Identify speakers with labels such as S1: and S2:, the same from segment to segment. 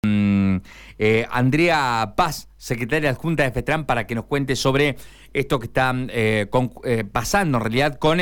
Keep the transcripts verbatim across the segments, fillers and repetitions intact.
S1: Mm, eh, Andrea Paz, secretaria adjunta de FETRAN, para que nos cuente sobre esto que está eh, con, eh, pasando en realidad con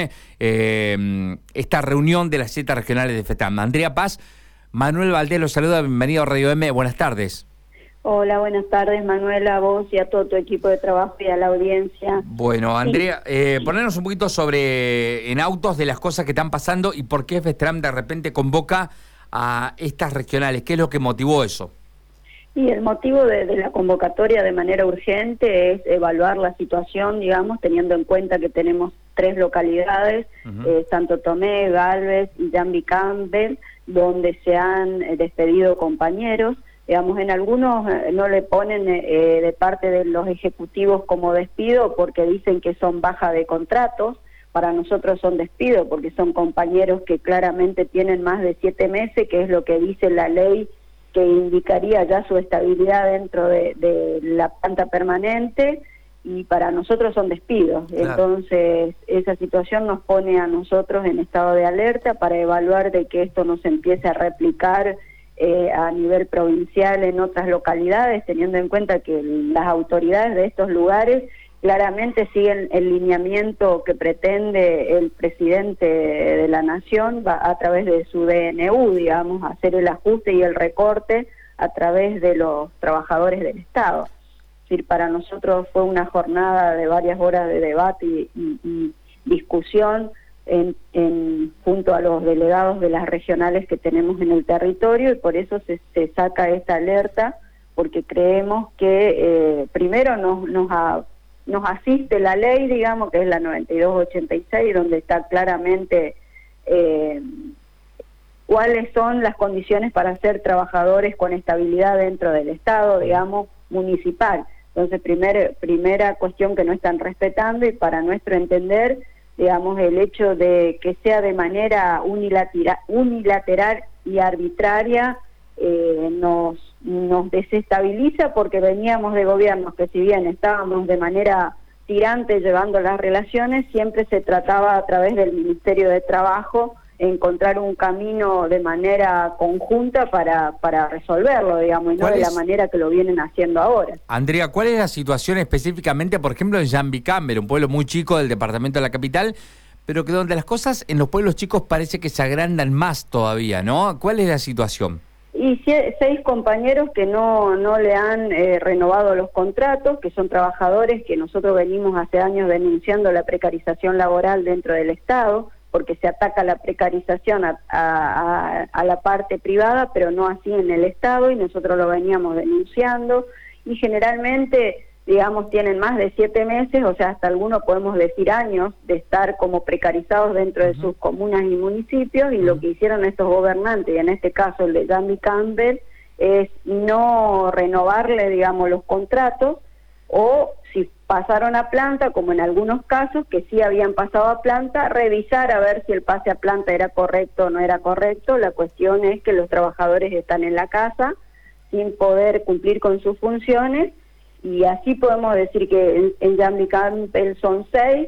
S1: eh, esta reunión de las siete regionales de FETRAN. Andrea Paz, Manuel Valdés los saluda, bienvenido a Radio M, buenas tardes.
S2: Hola, buenas tardes, Manuela, a vos y a todo tu equipo de trabajo y a la audiencia.
S1: Bueno, Andrea, eh, ponernos un poquito sobre, en autos, de las cosas que están pasando y por qué FETRAN de repente convoca a estas regionales. ¿Qué es lo que motivó eso?
S2: Y el motivo de, de la convocatoria de manera urgente es evaluar la situación, digamos, teniendo en cuenta que tenemos tres localidades, uh-huh. eh, Santo Tomé, Galvez y Jambi Campbell, donde se han eh, despedido compañeros. Digamos, en algunos eh, no le ponen eh, de parte de los ejecutivos como despido porque dicen que son baja de contratos. Para nosotros son despido porque son compañeros que claramente tienen más de siete meses, que es lo que dice la ley que indicaría ya su estabilidad dentro de, de la planta permanente, y para nosotros son despidos. Claro. Entonces, esa situación nos pone a nosotros en estado de alerta para evaluar de que esto no se empiece a replicar eh, a nivel provincial en otras localidades, teniendo en cuenta que las autoridades de estos lugares claramente siguen el lineamiento que pretende el presidente de la Nación va a través de su D N U, digamos, hacer el ajuste y el recorte a través de los trabajadores del Estado. Es decir, para nosotros fue una jornada de varias horas de debate y, y, y discusión en, en, junto a los delegados de las regionales que tenemos en el territorio, y por eso se, se saca esta alerta, porque creemos que eh, primero nos, nos ha nos asiste la ley, digamos, que es la noventa y dos ochenta y seis, donde está claramente eh, cuáles son las condiciones para ser trabajadores con estabilidad dentro del Estado, digamos, municipal. Entonces, primer, primera cuestión que no están respetando, y para nuestro entender, digamos, el hecho de que sea de manera unilateral, unilateral y arbitraria, Eh, nos, nos desestabiliza, porque veníamos de gobiernos que, si bien estábamos de manera tirante llevando las relaciones, siempre se trataba a través del Ministerio de Trabajo encontrar un camino de manera conjunta para, para resolverlo, digamos, y no de la manera que lo vienen haciendo ahora.
S1: Andrea, ¿cuál es la situación específicamente, por ejemplo, en Jambi Campbell, un pueblo muy chico del departamento de la capital, pero que donde las cosas en los pueblos chicos parece que se agrandan más todavía, ¿no? ¿Cuál es la situación?
S2: Y seis compañeros que no no le han eh, renovado los contratos, que son trabajadores que nosotros venimos hace años denunciando la precarización laboral dentro del Estado, porque se ataca la precarización a, a, a la parte privada, pero no así en el Estado, y nosotros lo veníamos denunciando, y generalmente, digamos, tienen más de siete meses, o sea, hasta algunos podemos decir años, de estar como precarizados dentro de sus comunas y municipios, y lo que hicieron estos gobernantes, y en este caso el de Jambi Campbell, es no renovarle, digamos, los contratos, o si pasaron a planta, como en algunos casos, que sí habían pasado a planta, revisar a ver si el pase a planta era correcto o no era correcto. La cuestión es que los trabajadores están en la casa sin poder cumplir con sus funciones, y así podemos decir que en, en Jambi Campbell son seis,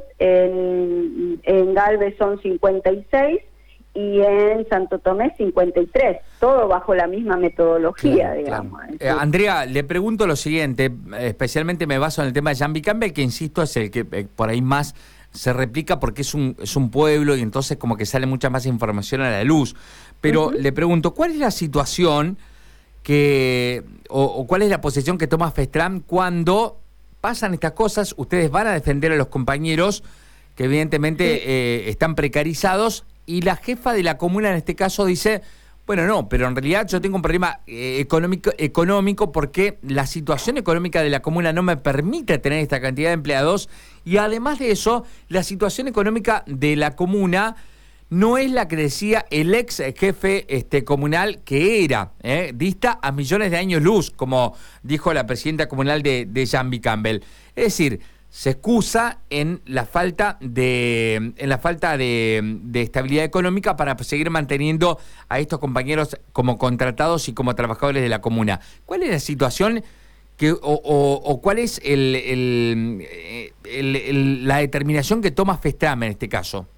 S2: en, en Galvez son cincuenta y seis, y en Santo Tomé cincuenta y tres, todo bajo la misma metodología, claro, digamos. Claro.
S1: Eh, Andrea, le pregunto lo siguiente, especialmente me baso en el tema de Jambi Campbell, que insisto es el que eh, por ahí más se replica porque es un, es un pueblo, y entonces como que sale mucha más información a la luz. Pero uh-huh. le pregunto, ¿cuál es la situación que o, o cuál es la posición que toma FETRAN cuando pasan estas cosas? Ustedes van a defender a los compañeros que evidentemente sí. eh, están precarizados, y la jefa de la comuna en este caso dice, bueno, no, pero en realidad yo tengo un problema eh, económico, económico porque la situación económica de la comuna no me permite tener esta cantidad de empleados, y además de eso, la situación económica de la comuna no es la que decía el ex jefe este, comunal, que era, eh, dista a millones de años luz, como dijo la presidenta comunal de, de Jambi Campbell. Es decir, se excusa en la falta de en la falta de, de estabilidad económica para seguir manteniendo a estos compañeros como contratados y como trabajadores de la comuna. ¿Cuál es la situación que o, o, o cuál es el, el, el, el, la determinación que toma FETRAN en este caso?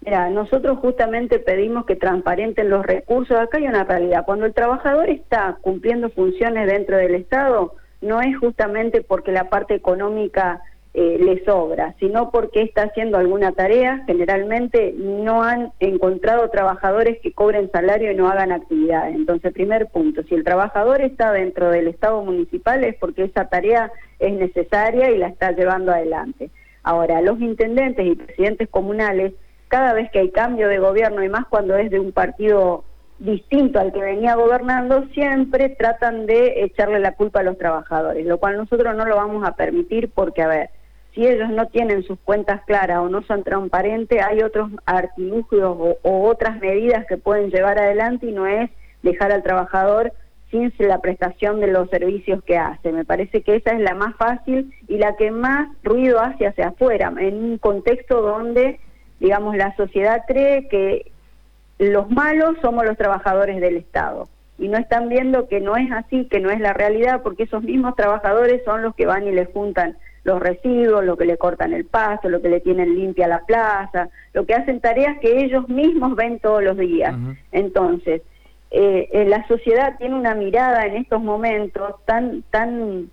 S2: Mira, nosotros justamente pedimos que transparenten los recursos. Acá hay una realidad. Cuando el trabajador está cumpliendo funciones dentro del Estado, no es justamente porque la parte económica eh, le sobra, sino porque está haciendo alguna tarea. Generalmente no han encontrado trabajadores que cobren salario y no hagan actividades. Entonces, primer punto, si el trabajador está dentro del Estado municipal es porque esa tarea es necesaria y la está llevando adelante. Ahora, los intendentes y presidentes comunales, cada vez que hay cambio de gobierno, y más cuando es de un partido distinto al que venía gobernando, siempre tratan de echarle la culpa a los trabajadores, lo cual nosotros no lo vamos a permitir porque, a ver, si ellos no tienen sus cuentas claras o no son transparentes, hay otros artilugios o, o otras medidas que pueden llevar adelante y no es dejar al trabajador sin la prestación de los servicios que hace. Me parece que esa es la más fácil y la que más ruido hace hacia afuera, en un contexto donde, digamos, la sociedad cree que los malos somos los trabajadores del Estado. Y no están viendo que no es así, que no es la realidad, porque esos mismos trabajadores son los que van y le juntan los residuos, lo que le cortan el pasto, lo que le tienen limpia la plaza, lo que hacen tareas que ellos mismos ven todos los días. Uh-huh. Entonces, eh, eh, la sociedad tiene una mirada en estos momentos tan, tan,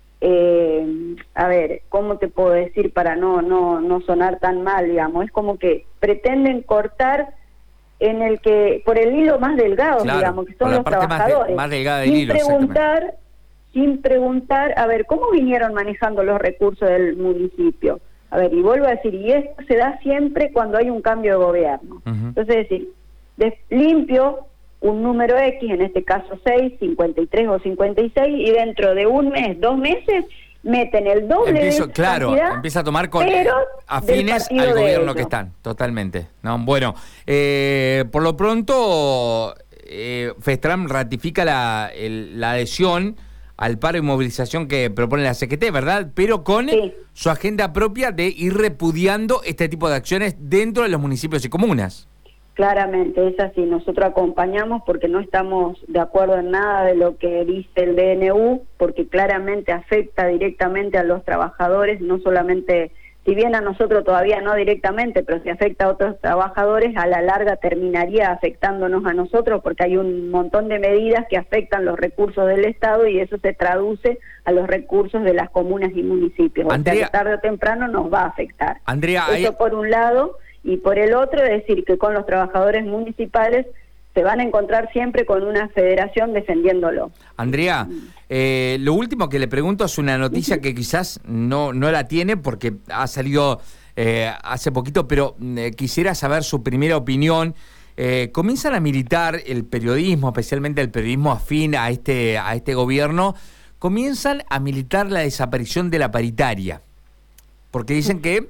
S2: eh, a ver, ¿cómo te puedo decir para no, no, no sonar tan mal, digamos? Es como que pretenden cortar en el que, por el hilo más delgado, claro, digamos, que son los trabajadores, más, de, más delgada del sin hilo, preguntar, sin preguntar, a ver, ¿cómo vinieron manejando los recursos del municipio? A ver, y vuelvo a decir, y esto se da siempre cuando hay un cambio de gobierno. Uh-huh. Entonces, es decir, de, limpio un número X, en este caso seis, cincuenta y tres o cincuenta y seis, y dentro de un mes, dos meses, meten el doble Empiezo, de
S1: claro,
S2: cantidad,
S1: empieza a tomar con afines al gobierno que están, totalmente. No, bueno, eh, por lo pronto, eh, FESTRAM ratifica la, el, la adhesión al paro y movilización que propone la C G T, ¿verdad? Pero con sí. su agenda propia de ir repudiando este tipo de acciones dentro de los municipios y comunas.
S2: Claramente, es así. Nosotros acompañamos porque no estamos de acuerdo en nada de lo que dice el D N U, porque claramente afecta directamente a los trabajadores, no solamente, si bien a nosotros todavía no directamente, pero si afecta a otros trabajadores, a la larga terminaría afectándonos a nosotros, porque hay un montón de medidas que afectan los recursos del Estado y eso se traduce a los recursos de las comunas y municipios. Andrea, o sea que tarde o temprano nos va a afectar.
S1: Andrea,
S2: eso
S1: hay...
S2: por un lado. Y por el otro, es decir, que con los trabajadores municipales se van a encontrar siempre con una federación defendiéndolo.
S1: Andrea, eh, lo último que le pregunto es una noticia que quizás no, no la tiene porque ha salido eh, hace poquito, pero eh, quisiera saber su primera opinión. Eh, comienzan a militar el periodismo, especialmente el periodismo afín a este, a este gobierno, comienzan a militar la desaparición de la paritaria, porque dicen que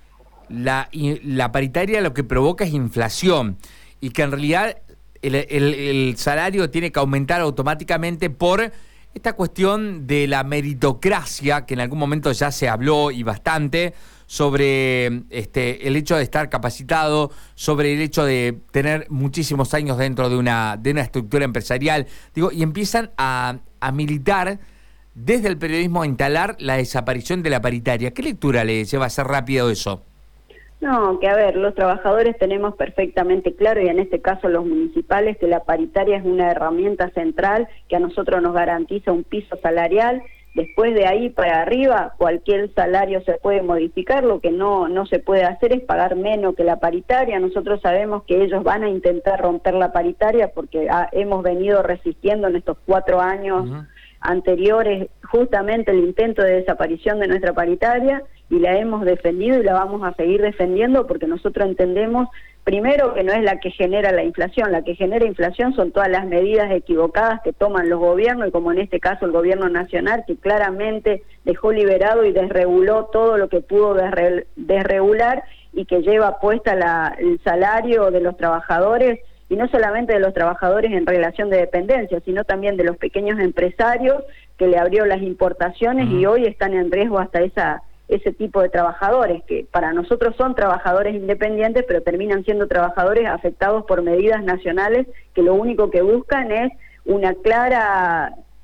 S1: La, la paritaria lo que provoca es inflación y que en realidad el, el, el salario tiene que aumentar automáticamente por esta cuestión de la meritocracia que en algún momento ya se habló y bastante sobre este, el hecho de estar capacitado, sobre el hecho de tener muchísimos años dentro de una, de una estructura empresarial, digo, y empiezan a, a militar desde el periodismo a instalar la desaparición de la paritaria. ¿Qué lectura le lleva a ser rápido eso?
S2: No, que a ver, los trabajadores tenemos perfectamente claro, y en este caso los municipales, que la paritaria es una herramienta central que a nosotros nos garantiza un piso salarial. Después de ahí para arriba, cualquier salario se puede modificar, lo que no, no se puede hacer es pagar menos que la paritaria. Nosotros sabemos que ellos van a intentar romper la paritaria porque ha, hemos venido resistiendo en estos cuatro años uh-huh. anteriores justamente el intento de desaparición de nuestra paritaria, y la hemos defendido y la vamos a seguir defendiendo porque nosotros entendemos, primero, que no es la que genera la inflación. La que genera inflación son todas las medidas equivocadas que toman los gobiernos, y como en este caso el gobierno nacional, que claramente dejó liberado y desreguló todo lo que pudo desre desregular y que lleva puesta la, el salario de los trabajadores, y no solamente de los trabajadores en relación de dependencia, sino también de los pequeños empresarios que le abrió las importaciones uh-huh. y hoy están en riesgo hasta esa ese tipo de trabajadores, que para nosotros son trabajadores independientes, pero terminan siendo trabajadores afectados por medidas nacionales que lo único que buscan es una clara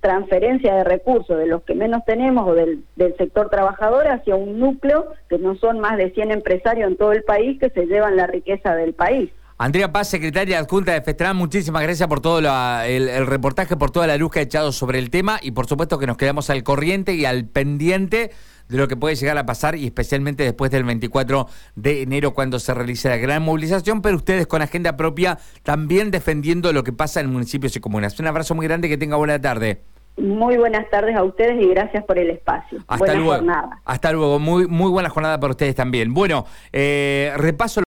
S2: transferencia de recursos de los que menos tenemos o del, del sector trabajador hacia un núcleo que no son más de cien empresarios en todo el país que se llevan la riqueza del país.
S1: Andrea Paz, secretaria adjunta de FESTRAN, muchísimas gracias por todo la, el, el reportaje, por toda la luz que ha echado sobre el tema y por supuesto que nos quedamos al corriente y al pendiente de lo que puede llegar a pasar y especialmente después del veinticuatro de enero cuando se realice la gran movilización, pero ustedes con agenda propia también defendiendo lo que pasa en municipios y comunas. Un abrazo muy grande, que tenga buena tarde.
S2: Muy buenas tardes a ustedes y gracias por el espacio.
S1: Hasta
S2: buena
S1: luego.
S2: jornada.
S1: Hasta luego, muy, muy buena jornada para ustedes también. Bueno, eh, repaso